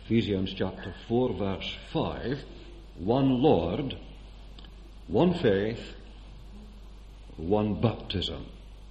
Ephesians chapter 4, verse 5, one Lord, one faith, one baptism.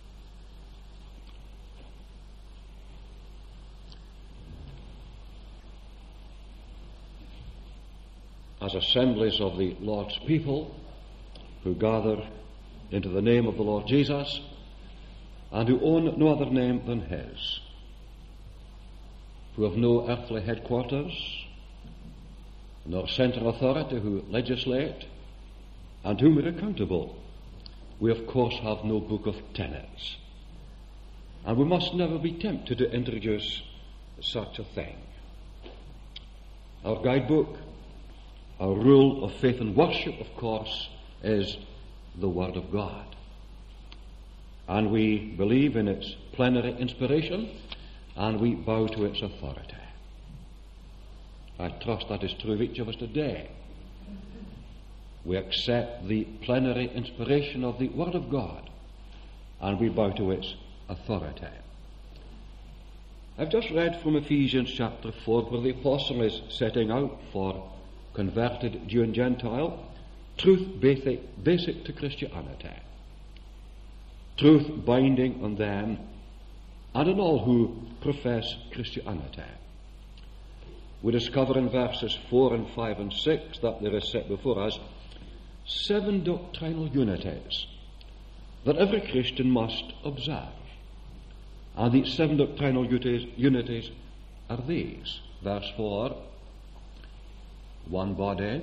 As assemblies of the Lord's people who gather into the name of the Lord Jesus and who own no other name than His, who have no earthly headquarters, nor central authority who legislate, and whom are accountable, we of course have no book of tenets. And we must never be tempted to introduce such a thing. Our guidebook, our rule of faith and worship, of course, is the Word of God. And we believe in its plenary inspiration, and we bow to its authority. I trust that is true of each of us today. We accept the plenary inspiration of the Word of God, and we bow to its authority. I've just read from Ephesians chapter 4, where the Apostle is setting out for converted Jew and Gentile truth basic to Christianity, truth binding on them and on all who profess Christianity. We discover in verses 4 and 5 and 6 that there is set before us 7 doctrinal unities that every Christian must observe. And these 7 doctrinal unities are these. Verse 4, one body,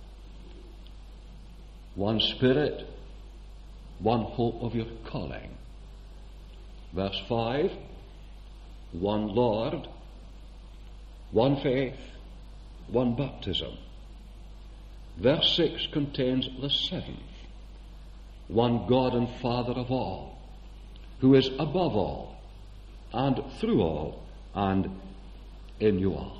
one Spirit, one hope of your calling. Verse 5, one Lord, one faith, one baptism. Verse 6 contains the 7th, one God and Father of all, who is above all, and through all, and in you all.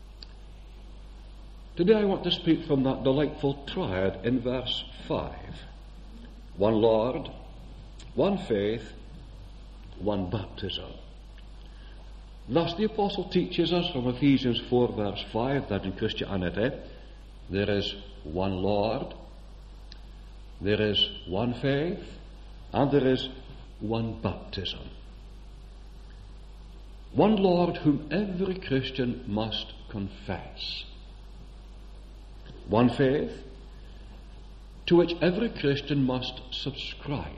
Today I want to speak from that delightful triad in verse 5. One Lord, one faith, one baptism. Thus the Apostle teaches us from Ephesians 4 verse 5 that in Christianity there is one Lord, there is one faith, and there is one baptism. One Lord whom every Christian must confess. One faith to which every Christian must subscribe.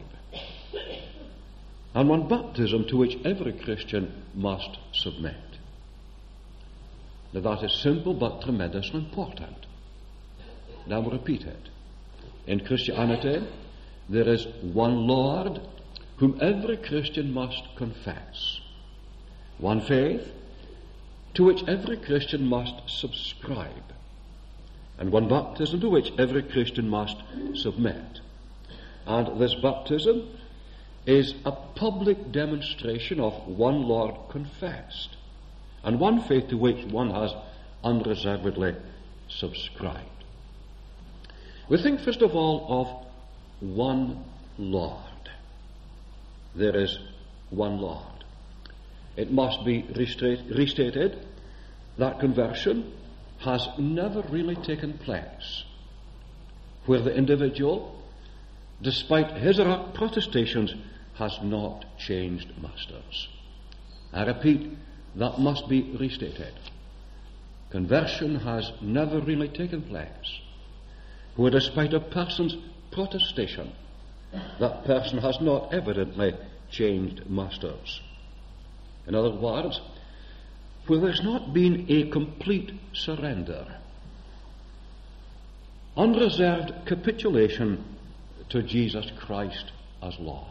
And one baptism to which every Christian must submit. Now that is simple but tremendously important. Now we'll repeat it. In Christianity, there is one Lord whom every Christian must confess. One faith to which every Christian must subscribe. And one baptism to which every Christian must submit. And this baptism is a public demonstration of one Lord confessed, and one faith to which one has unreservedly subscribed. We think first of all of one Lord. There is one Lord. It must be restated that conversion has never really taken place where the individual, despite his or her protestations, has not changed masters. I repeat, that must be restated. Conversion has never really taken place where, despite a person's protestation, that person has not evidently changed masters. In other words, where there's not been a complete surrender, unreserved capitulation to Jesus Christ as Lord.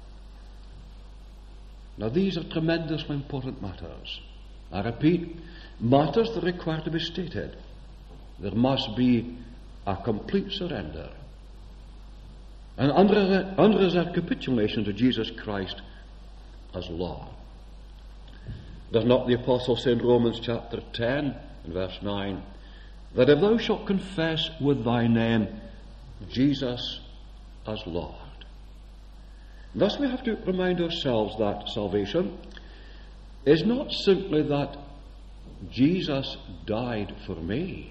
Now these are tremendously important matters. I repeat, matters that require to be stated. There must be a complete surrender, an unreserved capitulation to Jesus Christ as Lord. Does not the Apostle say in Romans chapter 10 and verse 9 that if thou shalt confess with thy name Jesus as Lord? Thus we have to remind ourselves that salvation is not simply that Jesus died for me,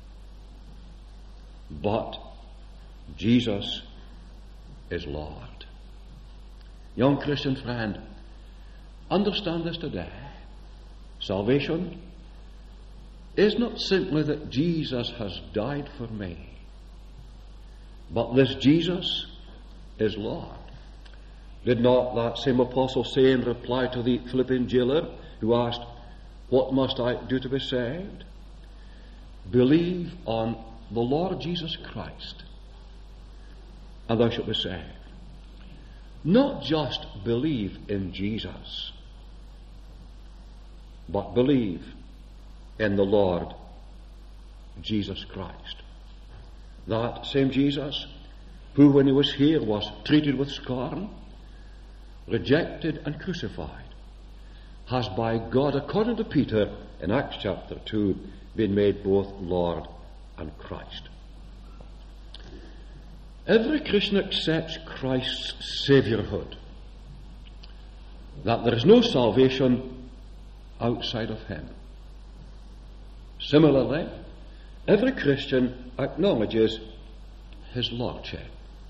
but Jesus is Lord. Young Christian friend, understand this today. Salvation is not simply that Jesus has died for me, but this Jesus is Lord. Did not that same apostle say in reply to the Philippian jailer who asked, "What must I do to be saved?" Believe on the Lord Jesus Christ, and thou shalt be saved. Not just believe in Jesus, but believe in the Lord Jesus Christ. That same Jesus who, when he was here, was treated with scorn, rejected and crucified, has by God, according to Peter in Acts chapter 2, been made both Lord and Christ. Every Christian accepts Christ's saviourhood, that there is no salvation outside of him. Similarly, every Christian acknowledges his lordship,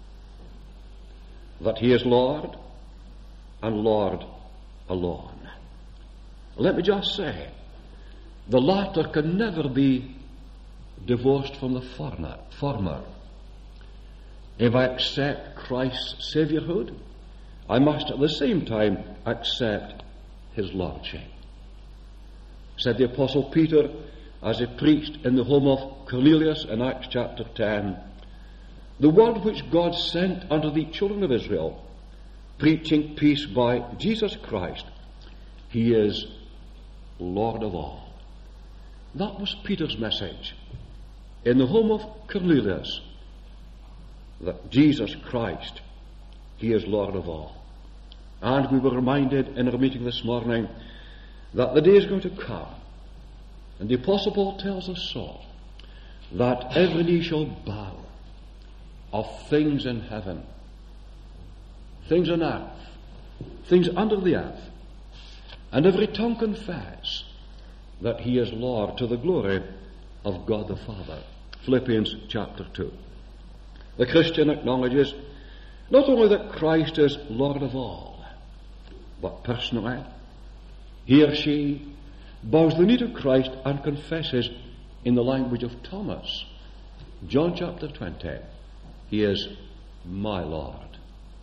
that he is Lord and Lord alone. Let me just say, the latter can never be divorced from the former. If I accept Christ's saviourhood, I must at the same time accept his lordship. Said the Apostle Peter as he preached in the home of Cornelius in Acts chapter 10, "The word which God sent unto the children of Israel, preaching peace by Jesus Christ, he is Lord of all." That was Peter's message in the home of Cornelius, that Jesus Christ, he is Lord of all. And we were reminded in our meeting this morning that the day is going to come, and the Apostle Paul tells us so, that every knee shall bow, of things in heaven, things on earth, things under the earth, and every tongue confess that he is Lord, to the glory of God the Father. Philippians chapter 2. The Christian acknowledges not only that Christ is Lord of all, but personally, he or she bows the knee to Christ and confesses in the language of Thomas, John chapter 20, he is my Lord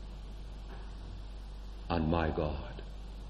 and my God.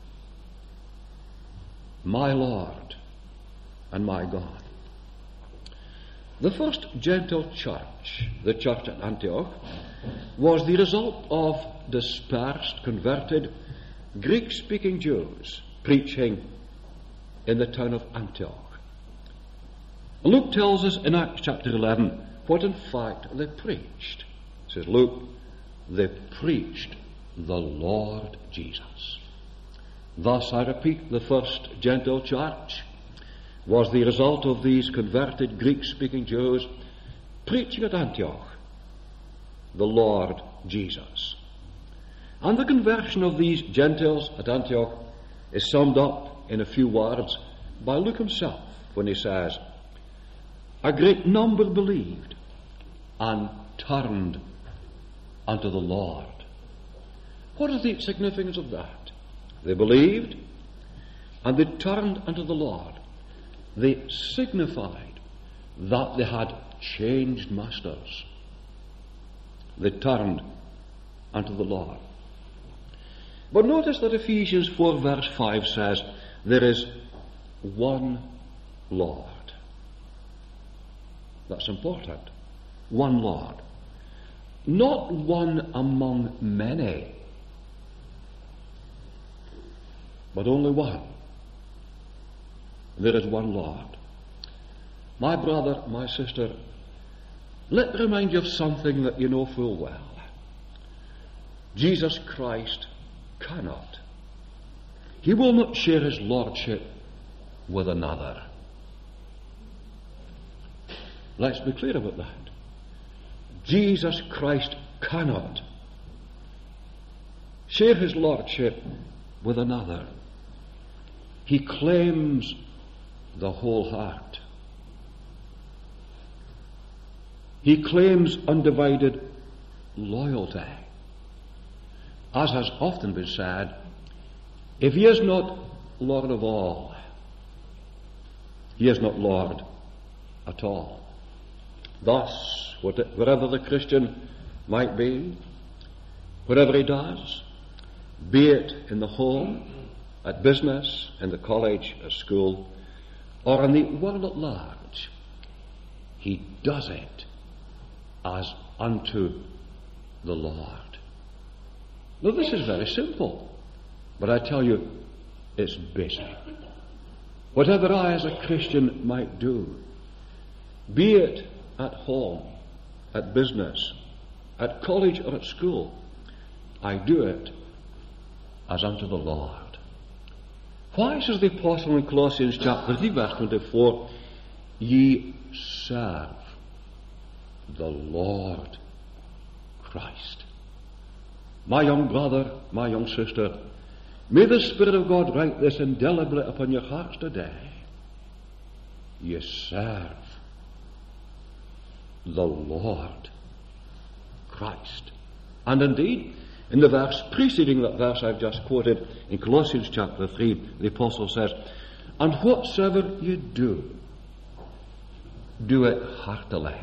My Lord and my God. The first Gentile church, the church at Antioch, was the result of dispersed, converted, Greek-speaking Jews preaching in the town of Antioch. Luke tells us in Acts chapter 11 what in fact they preached. Says Luke, they preached the Lord Jesus. Thus, I repeat, the first Gentile church was the result of these converted Greek-speaking Jews preaching at Antioch the Lord Jesus. And the conversion of these Gentiles at Antioch is summed up in a few words by Luke himself when he says, "A great number believed and turned unto the Lord." What is the significance of that? They believed and they turned unto the Lord. They signified that they had changed masters. They turned unto the Lord. But notice that Ephesians 4 verse 5 says, there is one Lord. That's important. One Lord. Not one among many, but only one. There is one Lord. My brother, my sister, let me remind you of something that you know full well. Jesus Christ cannot. He will not share his lordship with another. Let's be clear about that. Jesus Christ cannot share his lordship with another. He claims the whole heart. He claims undivided loyalty. As has often been said, if he is not Lord of all, he is not Lord at all. Thus, wherever the Christian might be, whatever he does, be it in the home, at business, in the college, at school, or in the world at large, he does it as unto the Lord. Now, this is very simple, but I tell you, it's basic. Whatever I as a Christian might do, be it at home, at business, at college or at school, I do it as unto the Lord. Why, says the Apostle in Colossians chapter 3 verse 24, ye serve the Lord Christ. My young brother, my young sister, may the Spirit of God write this indelibly upon your hearts today. Ye serve the Lord Christ. And indeed, in the verse preceding that verse I've just quoted, in Colossians chapter 3, the Apostle says, and whatsoever you do, do it heartily,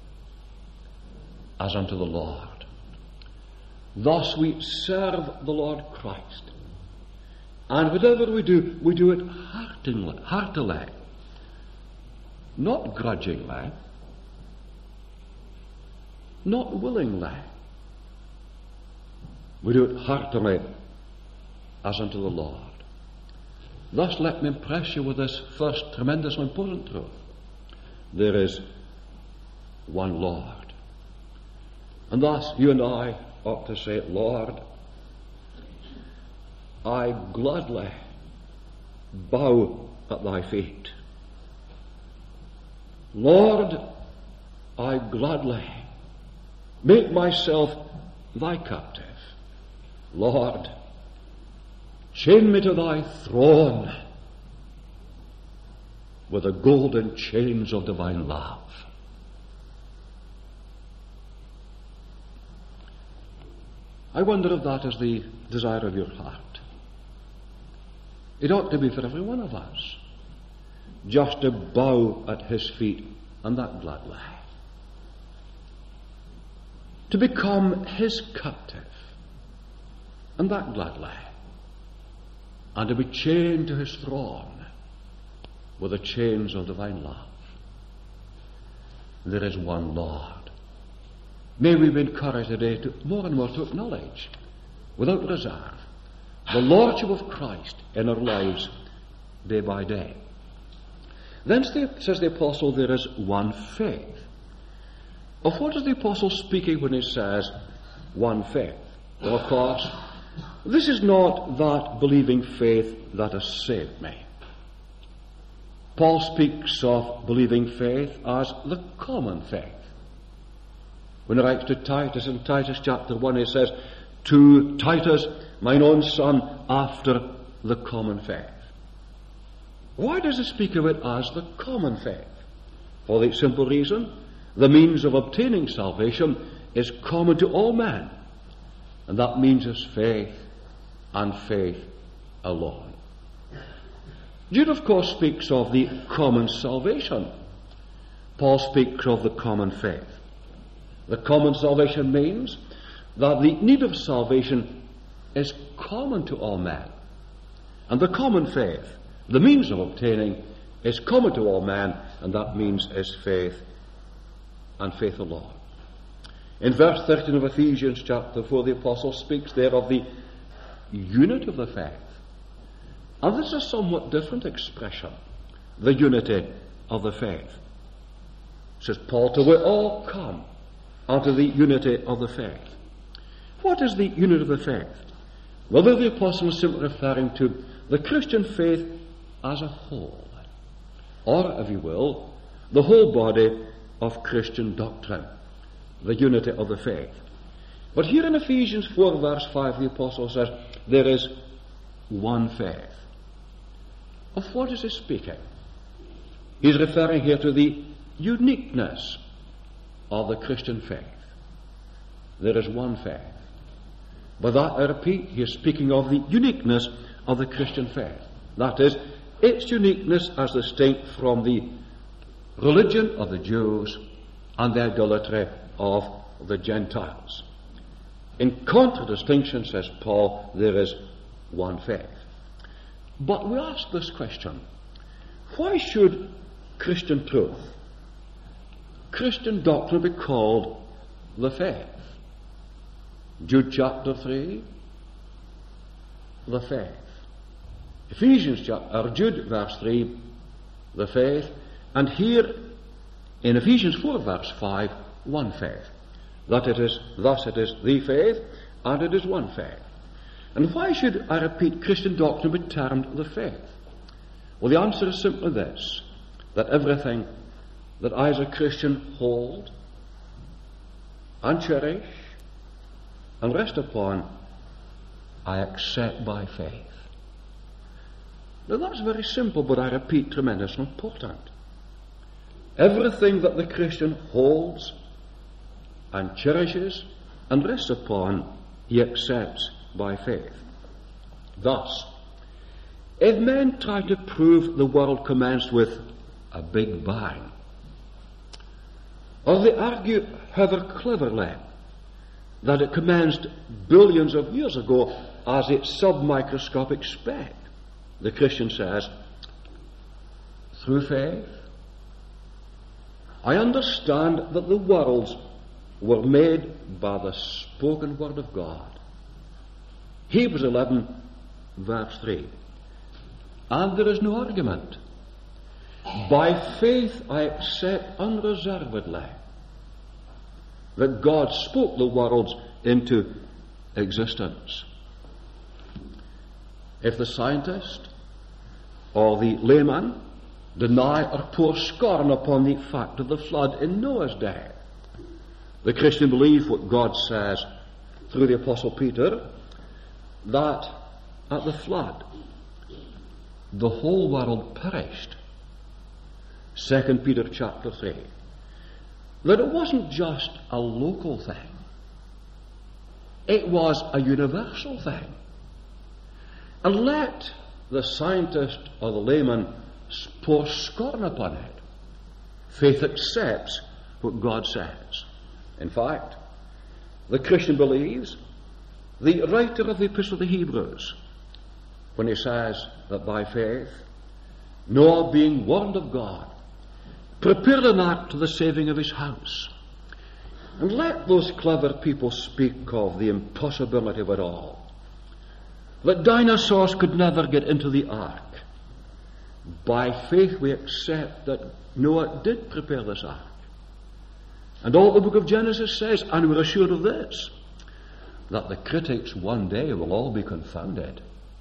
as unto the Lord. Thus we serve the Lord Christ. And whatever we do it heartily, not grudgingly, not willingly. We do it heartily as unto the Lord. Thus, let me impress you with this first tremendously important truth. There is one Lord. And thus, you and I ought to say, Lord, I gladly bow at thy feet. Lord, I gladly make myself thy captive. Lord, chain me to thy throne with the golden chains of divine love. I wonder if that is the desire of your heart. It ought to be for every one of us, just to bow at his feet, and that gladly. To become his captive, and that gladly. And to be chained to his throne with the chains of divine love. There is one Lord. May we be encouraged today to more and more to acknowledge, without reserve, the Lordship of Christ in our lives day by day. Then says the Apostle, there is one faith. Of what is the Apostle speaking when he says one faith? Well, of course, this is not that believing faith that has saved me. Paul speaks of believing faith as the common faith. When he writes to Titus in Titus chapter 1, he says, to Titus, mine own son, after the common faith. Why does he speak of it as the common faith? For the simple reason, the means of obtaining salvation is common to all men. And that means is faith, and faith alone. Jude, of course, speaks of the common salvation. Paul speaks of the common faith. The common salvation means that the need of salvation is common to all men. And the common faith, the means of obtaining, is common to all men, and that means is faith, and faith alone. In verse 13 of Ephesians chapter 4, the Apostle speaks there of the unity of the faith. And this is a somewhat different expression, the unity of the faith. Says Paul, till we all come unto the unity of the faith. What is the unity of the faith? Well, there the Apostle is simply referring to the Christian faith as a whole, or, if you will, the whole body of Christian doctrine, the unity of the faith. But here in Ephesians 4 verse 5, the Apostle says, there is one faith. Of what is he speaking? He's referring here to the uniqueness of the Christian faith. There is one faith. By that, I repeat, he is speaking of the uniqueness of the Christian faith. That is, its uniqueness as distinct from the religion of the Jews and the idolatry of the Gentiles. In contradistinction, says Paul, there is one faith. But we ask this question: why should Christian truth, Christian doctrine, be called the faith? Jude chapter 3, the faith. Jude verse 3, the faith. And here in Ephesians 4 verse 5, one faith. Thus it is the faith, and it is one faith. And why should, I repeat, Christian doctrine be termed the faith? Well, the answer is simply this: that everything that I as a Christian hold and cherish and rest upon, I accept by faith. Now that's very simple, but I repeat, tremendously important. Everything that the Christian holds and cherishes and rests upon, he accepts by faith. Thus, if men try to prove the world commenced with a big bang, or they argue, however cleverly, that it commenced billions of years ago as a submicroscopic speck, the Christian says, through faith, I understand that the worlds were made by the spoken word of God. Hebrews 11 verse 3. And there is no argument. By faith I accept unreservedly that God spoke the worlds into existence. If the scientist or the layman deny or pour scorn upon the fact of the flood in Noah's day, the Christian believes what God says through the Apostle Peter, that at the flood the whole world perished. 2 Peter chapter 3. That it wasn't just a local thing. It was a universal thing. And let the scientist or the layman pour scorn upon it. Faith accepts what God says. In fact, the Christian believes the writer of the Epistle to the Hebrews when he says that by faith Noah, being warned of God, prepared an ark to the saving of his house. And let those clever people speak of the impossibility of it all, that dinosaurs could never get into the ark. By faith we accept that Noah did prepare this ark. And all the book of Genesis says, and we're assured of this, that the critics one day will all be confounded.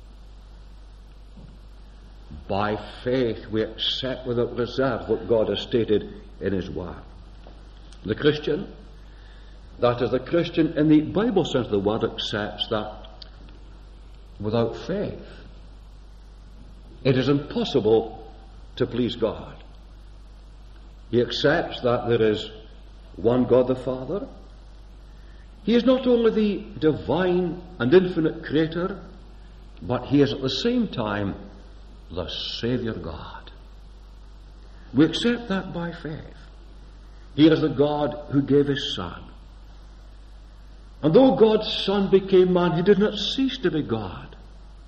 By faith we accept without reserve what God has stated in his word. The Christian, that is the Christian in the Bible sense of the word, accepts that without faith it is impossible to please God. He accepts that there is one God the Father. He is not only the divine and infinite creator, but he is at the same time the Saviour God. We accept that by faith. He is the God who gave his Son. And though God's Son became man, he did not cease to be God.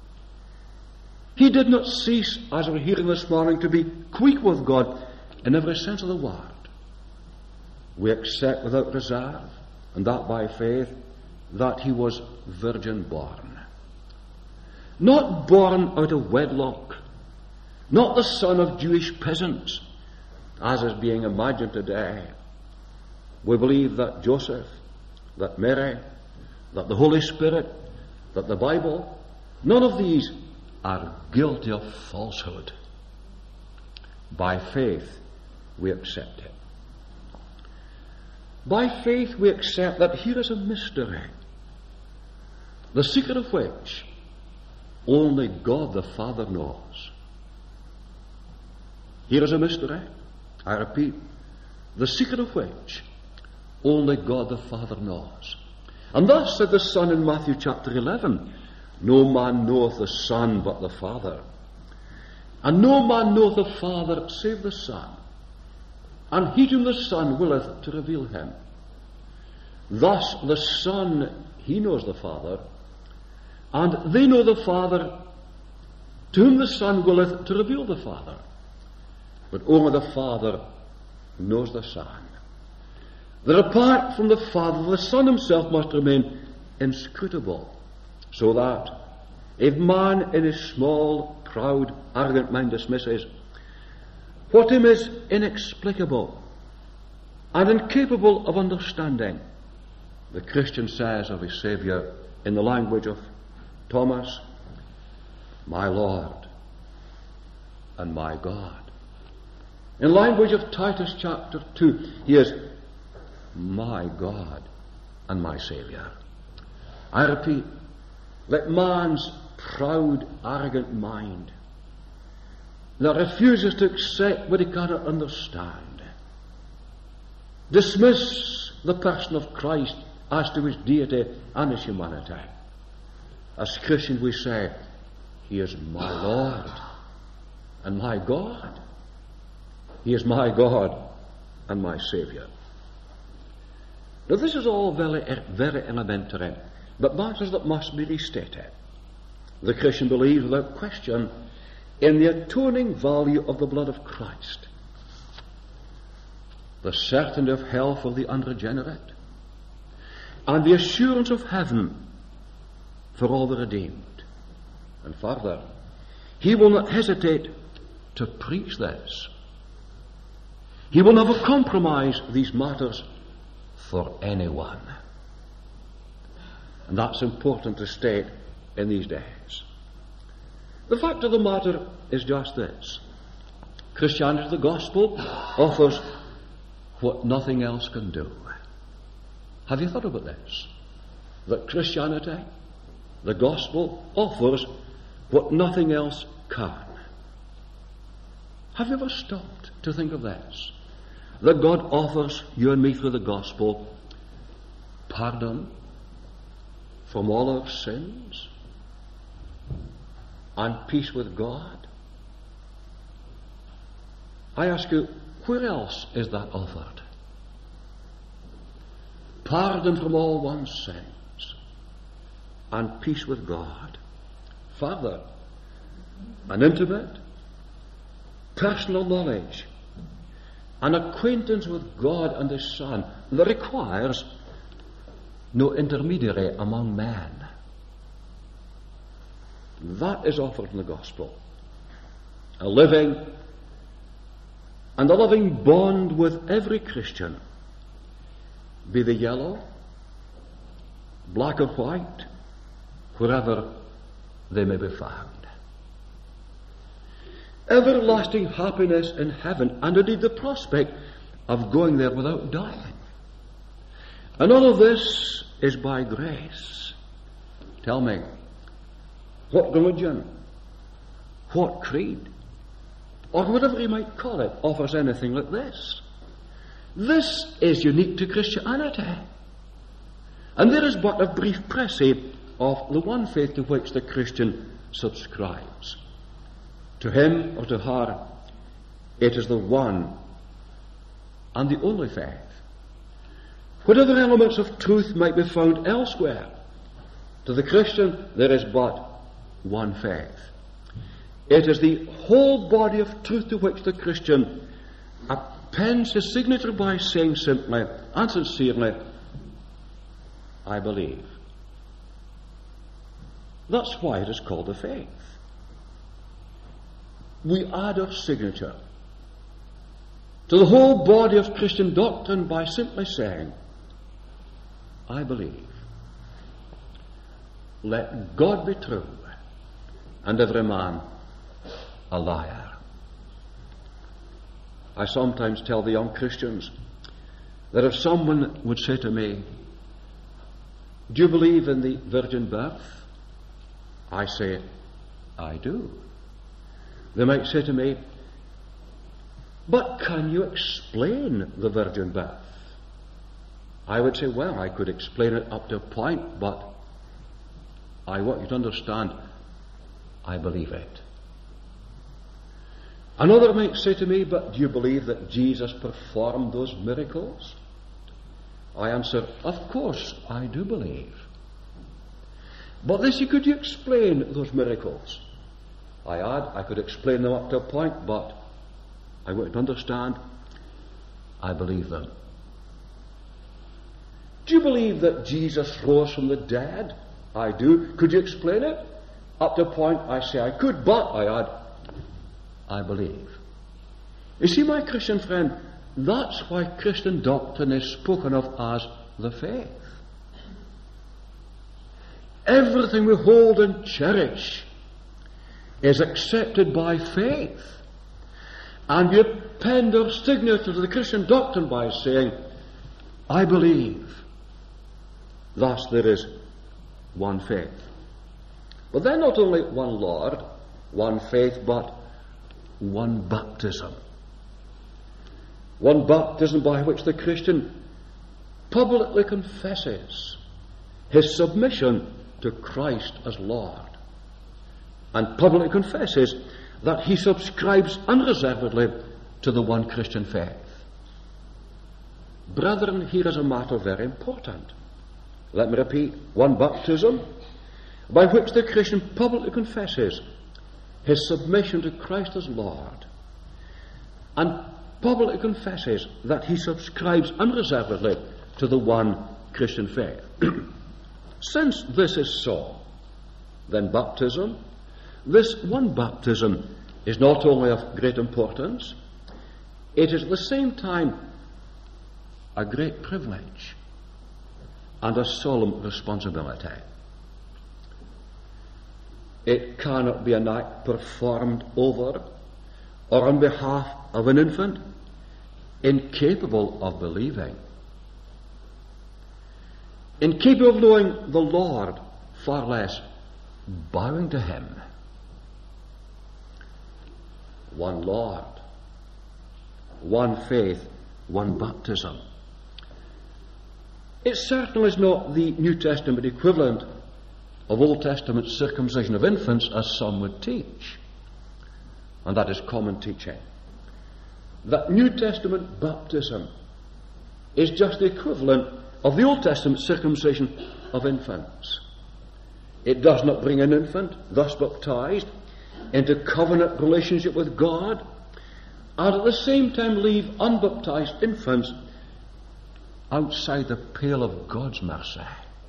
He did not cease, as we're hearing this morning, to be quick with God in every sense of the word. We accept without reserve, and that by faith, that he was virgin born. Not born out of wedlock, not the son of Jewish peasants, as is being imagined today. We believe that Joseph, that Mary, that the Holy Spirit, that the Bible, none of these are guilty of falsehood. By faith, we accept it. By faith, we accept that here is a mystery, the secret of which only God the Father knows. Here is a mystery, I repeat, the secret of which only God the Father knows. And thus said the Son in Matthew chapter 11, no man knoweth the Son but the Father. And no man knoweth the Father save the Son, and he whom the Son willeth to reveal him. Thus the Son, he knows the Father, and they know the Father, to whom the Son willeth to reveal the Father. But only the Father knows the Son. That apart from the Father, the Son himself must remain inscrutable, so that if man in his small, proud, arrogant mind dismisses what him is inexplicable and incapable of understanding, the Christian says of his Saviour in the language of Thomas, my Lord and my God. In language of Titus chapter 2, he is my God and my Saviour. I repeat, let man's proud, arrogant mind that refuses to accept what he cannot understand, dismiss the person of Christ as to his deity and his humanity. As Christians we say, he is my Lord and my God. He is my God and my Saviour. Now this is all very elementary, but matters that must be restated. The Christian believes without question in the atoning value of the blood of Christ, the certainty of hell for the unregenerate, and the assurance of heaven for all the redeemed. And further, he will not hesitate to preach this. He will never compromise these matters for anyone. And that's important to state in these days. The fact of the matter is just this. Christianity, the gospel, offers what nothing else can do. Have you thought about this? That Christianity, the gospel, offers what nothing else can. Have you ever stopped to think of this? That God offers you and me through the gospel pardon from all our sins and peace with God. I ask you, where else is that offered? Pardon from all one's sins and peace with God. Further, an intimate, personal knowledge, an acquaintance with God and His Son that requires no intermediary among men. That is offered in the gospel. A living and a loving bond with every Christian, be they yellow, black or white, wherever they may be found. Everlasting happiness in heaven, and indeed the prospect of going there without dying. And all of this is by grace. Tell me, what religion, what creed, or whatever you might call it, offers anything like this? This is unique to Christianity. And there is but a brief précis of the one faith to which the Christian subscribes. To him or to her, it is the one and the only faith. Whatever elements of truth might be found elsewhere, to the Christian there is but one faith. It is the whole body of truth to which the Christian appends his signature by saying simply and sincerely, I believe. That's why it is called a faith. We add our signature to the whole body of Christian doctrine by simply saying, I believe. Let God be true and every man a liar. I sometimes tell the young Christians that if someone would say to me, do you believe in the virgin birth? I say, I do. They might say to me, But can you explain the virgin birth? I would say, well, I could explain it up to a point, but I want you to understand, I believe it. Another might say to me, but do you believe that Jesus performed those miracles? I answer, of course I do believe. But they say, could you explain those miracles? I add, I could explain them up to a point, but I want you to understand, I believe them. Do you believe that Jesus rose from the dead? I do. Could you explain it? Up to a point, I say I could, but I add, I believe. You see, my Christian friend, that's why Christian doctrine is spoken of as the faith. Everything we hold and cherish is accepted by faith. And you append our signature to the Christian doctrine by saying, I believe. Thus there is one faith. But then not only one Lord, one faith, but one baptism. One baptism by which the Christian publicly confesses his submission to Christ as Lord, and publicly confesses that he subscribes unreservedly to the one Christian faith. Brethren, here is a matter very important. Let me repeat, one baptism by which the Christian publicly confesses his submission to Christ as Lord, and publicly confesses that he subscribes unreservedly to the one Christian faith. Since this is so, then baptism, this one baptism, is not only of great importance, it is at the same time a great privilege and a solemn responsibility. It cannot be an act performed over or on behalf of an infant incapable of believing, incapable of knowing the Lord, far less bowing to him. One Lord, one faith, one baptism. It certainly is not the New Testament equivalent of Old Testament circumcision of infants, as some would teach. And that is common teaching. That New Testament baptism is just the equivalent of the Old Testament circumcision of infants. It does not bring an infant, thus baptized, into covenant relationship with God, and at the same time leave unbaptized infants outside the pale of God's mercy.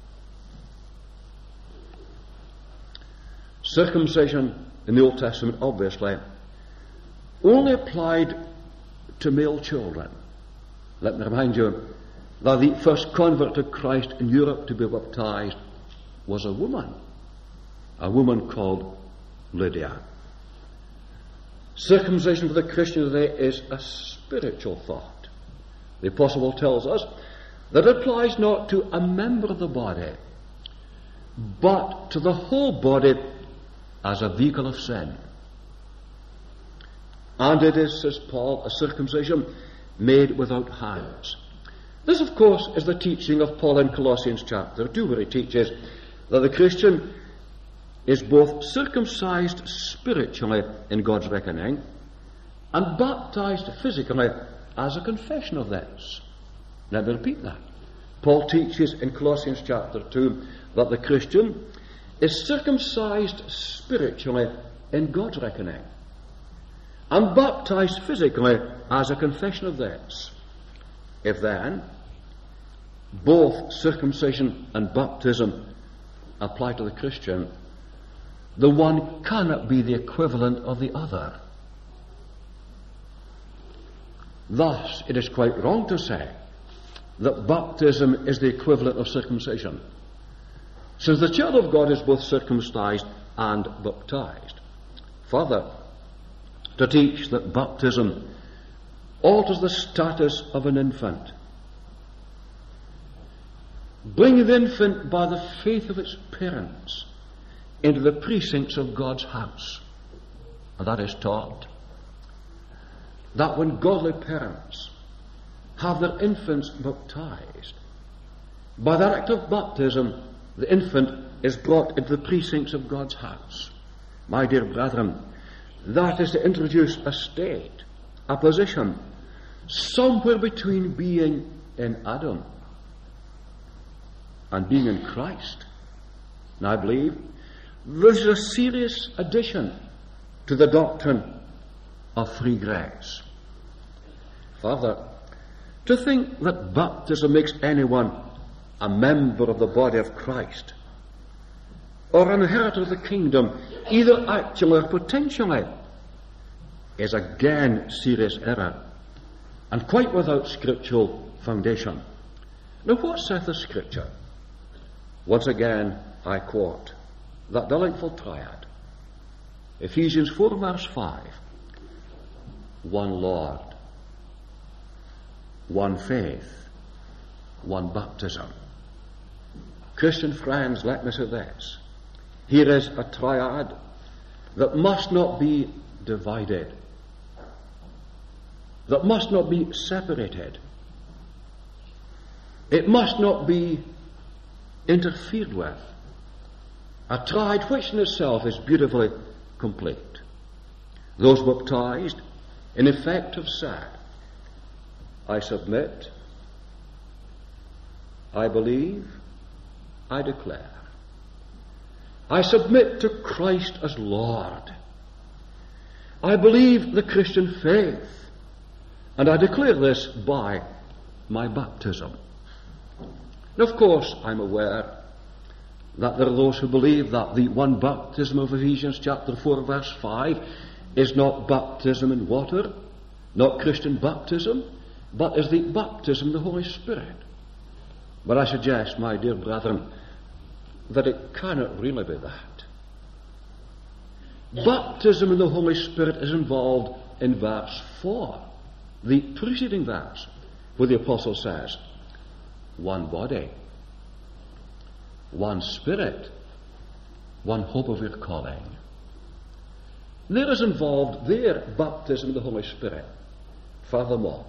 Circumcision in the Old Testament, obviously, only applied to male children. Let me remind you that the first convert to Christ in Europe to be baptized was a woman called Lydia. Circumcision for the Christian today is a spiritual thought. The Apostle Paul tells us that it applies not to a member of the body, but to the whole body as a vehicle of sin. And it is, says Paul, a circumcision made without hands. This, of course, is the teaching of Paul in Colossians chapter 2, where he teaches that the Christian is both circumcised spiritually in God's reckoning and baptized physically as a confession of this. Let me repeat that. Paul teaches in Colossians chapter 2 that the Christian is circumcised spiritually in God's reckoning and baptized physically as a confession of this. If then both circumcision and baptism apply to the Christian, the one cannot be the equivalent of the other. Thus, it is quite wrong to say that baptism is the equivalent of circumcision, since the child of God is both circumcised and baptized. Further, to teach that baptism alters the status of an infant, bringing the infant by the faith of its parents into the precincts of God's house. And that is taught that when godly parents have their infants baptized, by that act of baptism, the infant is brought into the precincts of God's house. My dear brethren, that is to introduce a state, a position, somewhere between being in Adam and being in Christ. And I believe this is a serious addition to the doctrine of free grace. Further, to think that baptism makes anyone a member of the body of Christ or an inheritor of the kingdom, either actually or potentially, is again serious error and quite without scriptural foundation. Now, what saith the Scripture? Once again, I quote that delightful triad, Ephesians 4 verse 5, one Lord, one faith, one baptism. Christian friends, let me say this. Here is a triad that must not be divided, that must not be separated. It must not be interfered with. A triad which in itself is beautifully complete. Those baptized, in effect, have said, I submit, I believe, I declare. I submit to Christ as Lord. I believe the Christian faith, and I declare this by my baptism. And of course, I'm aware that there are those who believe that the one baptism of Ephesians chapter 4 verse 5 is not baptism in water, not Christian baptism, but is the baptism of the Holy Spirit. But I suggest, my dear brethren, that it cannot really be that. Baptism in the Holy Spirit is involved in verse 4, the preceding verse, where the Apostle says, one body, one Spirit, one hope of your calling. There is involved there baptism in the Holy Spirit. Furthermore,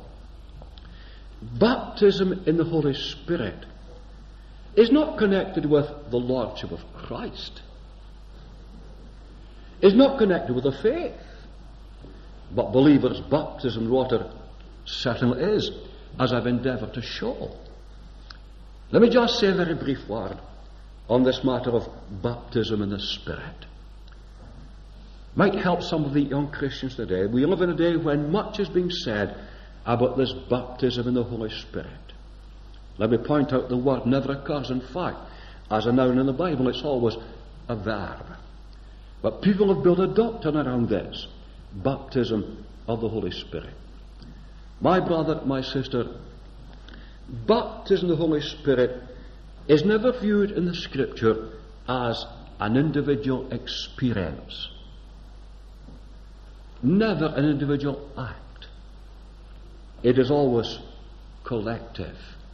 baptism in the Holy Spirit is not connected with the Lordship of Christ, is not connected with the faith, but believers' baptism in water certainly is, as I've endeavoured to show. Let me just say a very brief word on this matter of baptism in the Spirit. Might help some of the young Christians today. We live in a day when much is being said about this baptism in the Holy Spirit. Let me point out the word never occurs. In fact, as a noun in the Bible, it's always a verb. But people have built a doctrine around this, baptism of the Holy Spirit. My brother, my sister, baptism of the Holy Spirit is never viewed in the Scripture as an individual experience. Never an individual act. It is always collective.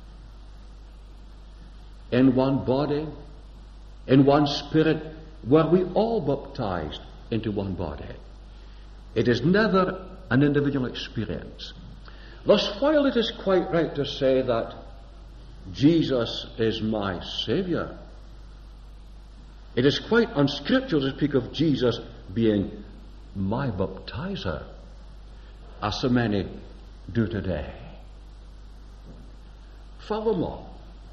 In one body, in one Spirit, were we all baptized into one body. It is never an individual experience. Thus, while it is quite right to say that Jesus is my Saviour, it is quite unscriptural to speak of Jesus being my baptizer, as so many do today. Furthermore,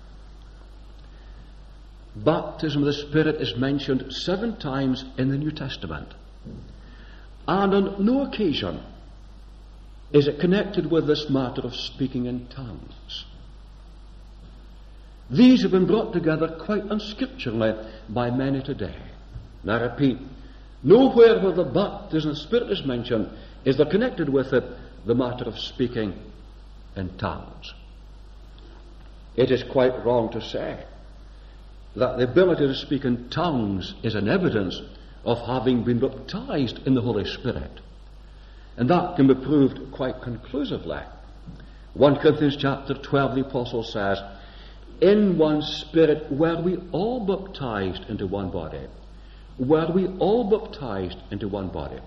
baptism of the Spirit is mentioned 7 times in the New Testament, and on no occasion is it connected with this matter of speaking in tongues. These have been brought together quite unscripturally by many today. And I repeat, nowhere where the baptism of the Spirit is mentioned is there connected with it the matter of speaking in tongues. It is quite wrong to say that the ability to speak in tongues is an evidence of having been baptized in the Holy Spirit. And that can be proved quite conclusively. 1 Corinthians chapter 12, the Apostle says, in one Spirit were we all baptized into one body. Were we all baptized into one body.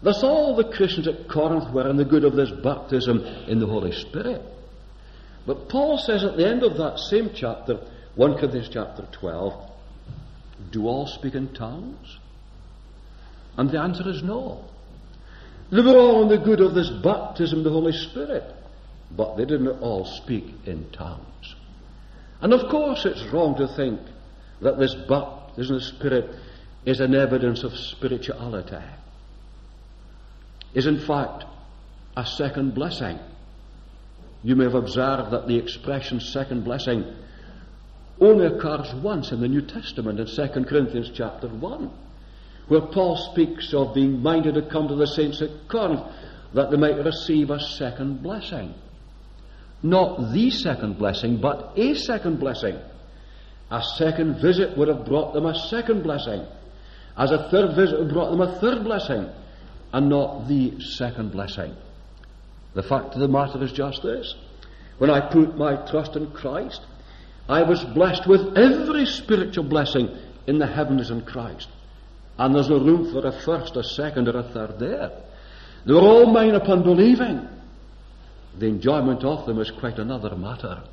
Thus all the Christians at Corinth were in the good of this baptism in the Holy Spirit. But Paul says at the end of that same chapter, 1 Corinthians chapter 12, do all speak in tongues? And the answer is no. They were all in the good of this baptism in the Holy Spirit, but they didn't all speak in tongues. And of course it's wrong to think that this baptism in the Spirit is an evidence of spirituality. Is in fact a second blessing. You may have observed that the expression second blessing only occurs once in the New Testament, in 2 Corinthians chapter 1, where Paul speaks of being minded to come to the saints at Corinth that they might receive a second blessing. Not the second blessing, but a second blessing. A second visit would have brought them a second blessing, as a third visit would have brought them a third blessing, and not the second blessing. The fact of the matter is just this. When I put my trust in Christ, I was blessed with every spiritual blessing in the heavens in Christ. And there's no room for a first, a second, or a third there. They were all mine upon believing. The enjoyment of them is quite another matter.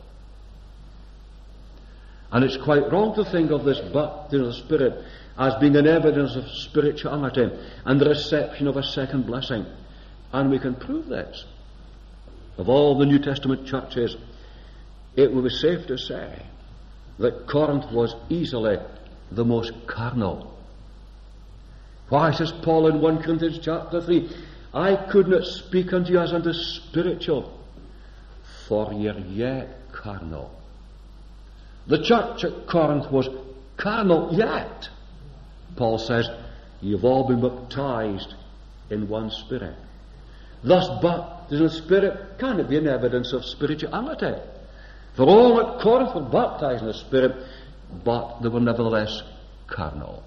And it's quite wrong to think of this baptism of the Spirit as being an evidence of spirituality and the reception of a second blessing. And we can prove this. Of all the New Testament churches, it would be safe to say that Corinth was easily the most carnal. Why, says Paul in 1 Corinthians chapter 3, I could not speak unto you as unto spiritual, for ye are yet carnal. The church at Corinth was carnal yet. Paul says, you've all been baptized in one Spirit. Thus, baptism in the Spirit cannot be an evidence of spirituality. For all at Corinth were baptized in the Spirit, but they were nevertheless carnal.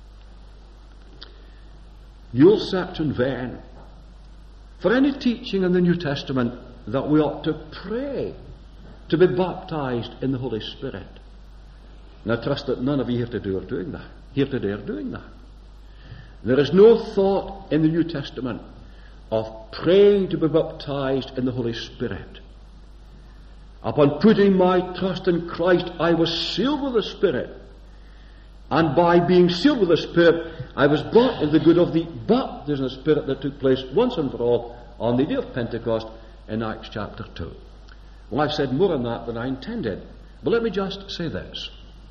You'll search in vain for any teaching in the New Testament that we ought to pray to be baptized in the Holy Spirit. And I trust that none of you here today are doing that. There is no thought in the New Testament of praying to be baptized in the Holy Spirit. Upon putting my trust in Christ, I was sealed with the Spirit. And by being sealed with the Spirit, I was brought in the good of the baptism of the Spirit that took place once and for all on the day of Pentecost in Acts chapter 2. Well, I've said more on that than I intended. But let me just say this.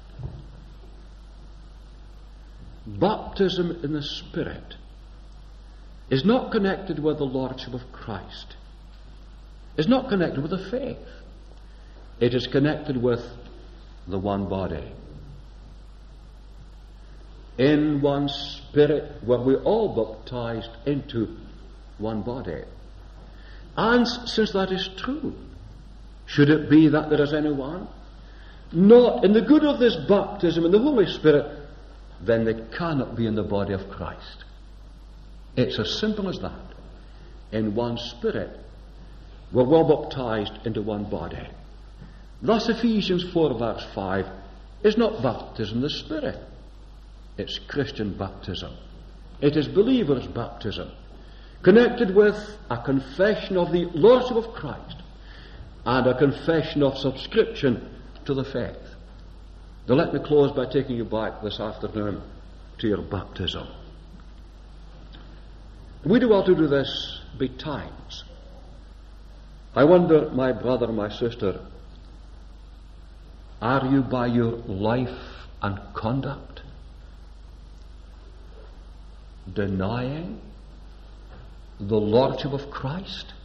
Baptism in the Spirit is not connected with the Lordship of Christ. It's not connected with the faith. It is connected with the one body. In one Spirit were we all baptized into one body. And since that is true, should it be that there is anyone not in the good of this baptism in the Holy Spirit, then they cannot be in the body of Christ. It's as simple as that. In one Spirit, we're all baptized into one body. Thus Ephesians 4 verse 5 is not baptism in the Spirit. It's Christian baptism. It is believers' baptism, connected with a confession of the Lordship of Christ and a confession of subscription to the faith. Now let me close by taking you back this afternoon to your baptism. We do well to do this betimes. I wonder, my brother, my sister, are you by your life and conduct denying the Lordship of Christ?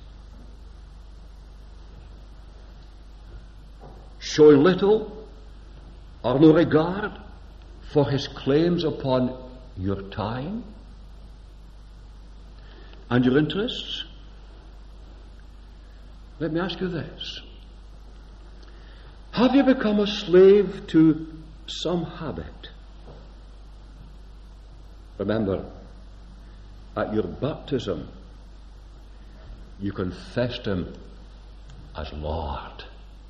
Showing little or no regard for his claims upon your time and your interests? Let me ask you this. Have you become a slave to some habit? Remember, at your baptism, you confessed him as Lord.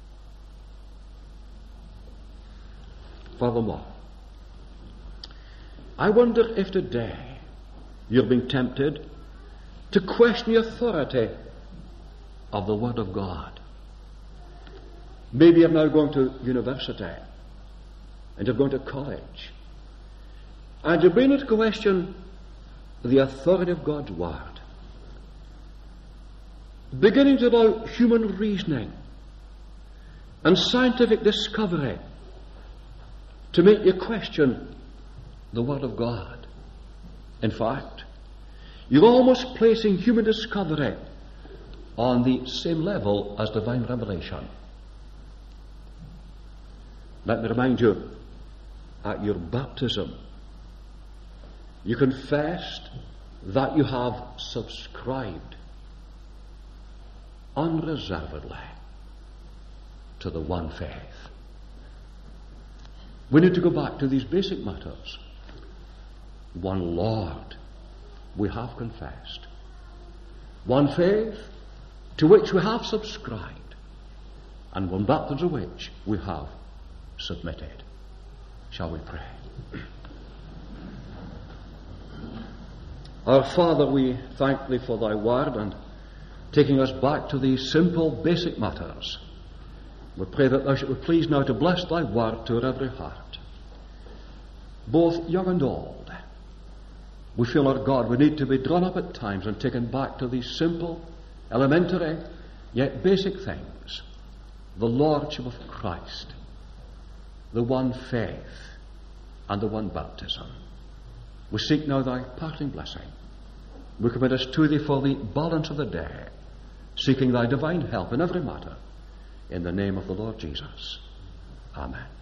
Furthermore, I wonder if today you're being tempted to question the authority of the Word of God. Maybe you're now going to university and you're going to college, and you bring into question the authority of God's Word, beginning to allow human reasoning and scientific discovery to make you question the Word of God. In fact, you're almost placing human discovery on the same level as divine revelation. Let me remind you, at your baptism, you confessed that you have subscribed unreservedly to the one faith. We need to go back to these basic matters. One Lord we have confessed. One faith to which we have subscribed, and one baptism to which we have submitted. Shall we pray? Our Father, we thank Thee for Thy Word, and taking us back to these simple, basic matters, we pray that Thou shalt be pleased now to bless Thy Word to every heart, both young and old. We feel, Lord God, we need to be drawn up at times and taken back to these simple, elementary, yet basic things. The Lordship of Christ, the one faith, and the one baptism. We seek now Thy parting blessing. We commit us to Thee for the balance of the day, seeking Thy divine help in every matter. In the name of the Lord Jesus. Amen.